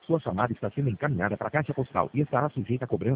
Sua chamada está sendo encaminhada para a caixa postal e estará sujeita a cobrança